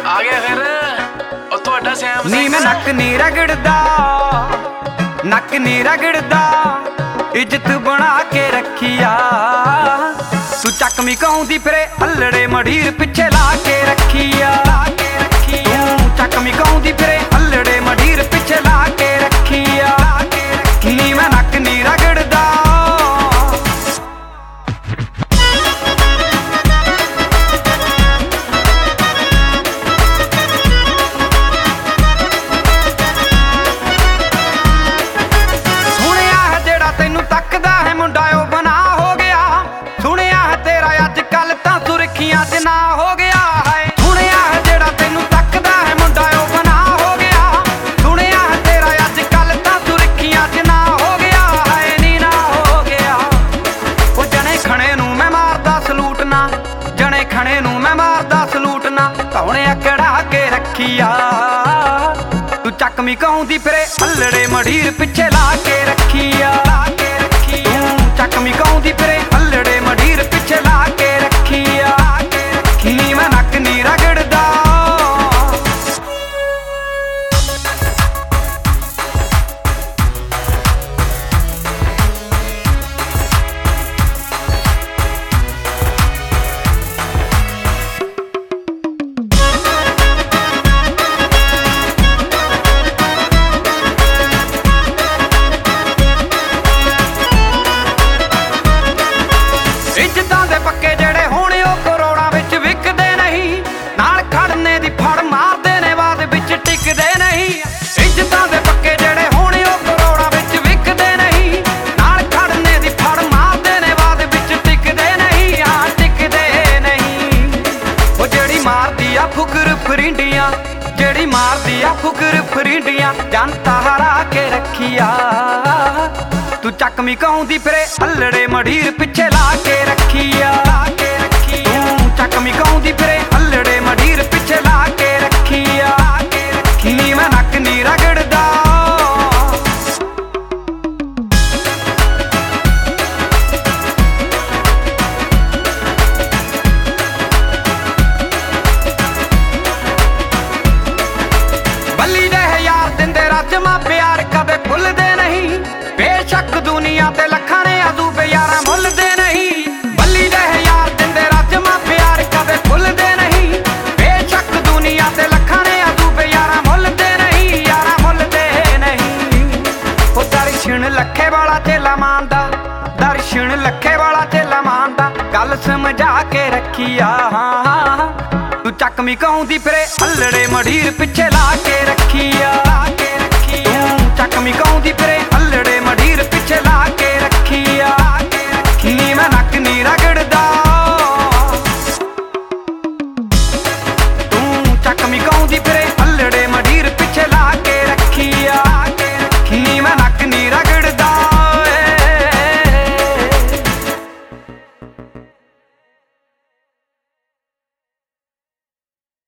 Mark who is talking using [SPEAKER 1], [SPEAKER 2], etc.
[SPEAKER 1] ਆ ਗਿਆ ਫਿਰ ਉਹ ਤੁਹਾਡਾ ਸੈਮ
[SPEAKER 2] ਨੀ ਮੈਂ ਨੱਕ ਨੀ ਰਗੜਦਾ, ਨੱਕ ਨੀ ਰਗੜਦਾ, ਇੱਜ਼ਤ ਬਣਾ ਕੇ ਰੱਖੀਆ। ਤੂੰ ਚੱਕਵੀਂ ਕਹਾਉਂਦੀ ਫਿਰੇ ਹੱਲੜੇ ਮੜੀਰ ਪਿੱਛੇ ਲਾ ਕੇ ਰੱਖੀਆ। ਤੂੰ ਚੱਕਵੀਂ ਕਹਾਉਂਦੀ ਫਿਰੇ ਹੱਲੜੇ ਮੜੀਰ ਪਿੱਛੇ ਲਾ ਕੇ ਰੱਖੀਆ। ਨੀ ਮੈਂ ਨੱਕ ਨੀ ਰਗੜਦਾ। ਨਾ ਹੋ ਗਿਆ ਹੈ ਸੁਣਿਆ ਹੈ ਜਿਹੜਾ ਤੈਨੂੰ ਤੱਕਦਾ ਹੈ ਮੁੰਡਾ ਉਹ ਬਣਾ ਹੋ ਗਿਆ। ਸੁਣਿਆ ਹੈ ਤੇਰਾ ਅੱਜ ਕੱਲ ਤਾਂ ਸੁਰਖੀਆਂ 'ਚ ਨਾ ਹੋ ਗਿਆ ਹੈ ਨੀ ਨਾ ਹੋ ਗਿਆ। ਉਹ ਜਣੇ ਖਣੇ ਨੂੰ ਮੈਂ ਮਾਰਦਾ ਸਲੂਟ ਨਾ, ਜਣੇ ਖਣੇ ਨੂੰ ਮੈਂ ਮਾਰਦਾ ਸਲੂਟ ਨਾ, ਧੌਣਿਆ ਕੜਾ ਕੇ ਰੱਖੀਆ। ਤੂੰ ਚੱਕਵੀਂ ਕਹਾਉਂਦੀ ਫਿਰੇ ਹੱਲੜੇ ਮੜੀਰ ਪਿੱਛੇ ਲਾ ਕੇ ਰੱਖੀਆ। ਤੂੰ ਚੱਕਵੀਂ ਕਹਾਉਂਦੀ ਫਿਰੇ ਹੱਲੜੇ ਮੜੀਰ ਪਿੱਛੇ ਲਾ ਕੇ ਰੱਖੀਆ। ਨੀ ਮੈਂ ਨੱਕ ਨੀ ਰਗੜਦਾ। ਇੱਜ਼ਤਾਂ ਦੇ ਪੱਕੇ ਜਿਹੜੇ ਹੋਣੇ ਉਹ ਕਰੋੜਾਂ ਵਿੱਚ ਵਿਕਦੇ ਨਹੀਂ, ਨਾਲ ਖੜਨੇ ਦੀ ਫੜ ਮਾਰਦੇ ਨੇ ਬਾਅਦ ਵਿੱਚ ਟਿਕਦੇ ਨਹੀਂ। ਇੱਜ਼ਤਾਂ ਦੇ ਪੱਕੇ ਜਿਹੜੇ ਹੋਣੇ ਉਹ ਕਰੋੜਾਂ ਵਿੱਚ ਵਿਕਦੇ ਨਹੀਂ, ਨਾਲ ਖੜਨੇ ਦੀ ਫੜ ਮਾਰਦੇ ਨੇ ਬਾਅਦ ਵਿੱਚ ਟਿਕਦੇ ਨਹੀਂ। ਹਾਂ ਟਿਕਦੇ ਨਹੀਂ। ਉਹ ਜਿਹੜੀ ਮਾਰਦੀ ਆ ਫੁਕਰ ਫਰਿੰਡੀਆਂ, ਜਿਹੜੀ ਮਾਰਦੀ ਆ ਫੁਕਰ ਫਰਿੰਡੀਆਂ, ਜਨਤਾ ਹਰਾ ਕੇ ਰੱਖੀਆ। ਤੂੰ ਚੱਕਵੀਂ ਕਹਾਉਂਦੀ ਫਿਰੇ ਹੱਲੜੇ ਮੜੀਰ ਪਿੱਛੇ ਲਾ ਕੇ ਰੱਖੀਆ। ਤੂੰ ਚੱਕਵੀਂ ਕਹਾਉਂਦੀ ਫਿਰੇ ਹੱਲੜੇ ਮੜੀਰ ਪਿੱਛੇ ਲਾ ਕੇ ਰੱਖੀਆ। ਨੀ ਮੈਂ ਨੱਕ ਨੀ ਰਗੜਦਾ। ਬੱਲੀ ਦੇ ਯਾਰ ਦਿੰਦੇ ਰਾਜਮਾ ਪਿਆਰ ਕਦੇ ਭੁੱਲਦੇ ਨਹੀਂ, ਬੇਸ਼ੱਕ ਦੁਨੀਆ ਤੇ ਲੱਖਾਂ ਨੇ ਅਦੂਬੇ ਯਾਰਾਂ ਮੁੱਲਦੇ ਨਹੀਂ। ਬੱਲੀ ਦੇ ਯਾਰ ਦਿੰਦੇ ਰਾਜਮਾ ਪਿਆਰ ਕਦੇ ਭੁੱਲਦੇ ਨਹੀਂ, ਬੇਸ਼ੱਕ ਦੁਨੀਆ ਤੇ ਲੱਖਾਂ ਨੇ ਅਦੂਬੇ ਯਾਰਾਂ ਮੁੱਲਦੇ ਨਹੀਂ। ਯਾਰਾਂ ਮੁੱਲਦੇ ਨਹੀਂ। ਉਹ ਦਰਸ਼ਨ ਲੱਖੇ ਵਾਲਾ ਚੇਲਾ ਮਾਨਦਾ, ਦਰਸ਼ਨ ਲੱਖੇ ਵਾਲਾ ਚੇਲਾ ਮਾਨਦਾ, ਗੱਲ ਸਮਝਾ ਕੇ ਰੱਖੀਆ। ਤੂੰ ਚੱਕਵੀਂ ਕਹਾਉਂਦੀ ਫਿਰੇ ਹੱਲੜੇ ਮੜੀਰ ਪਿੱਛੇ ਲਾ ਕੇ ਰੱਖੀਆ।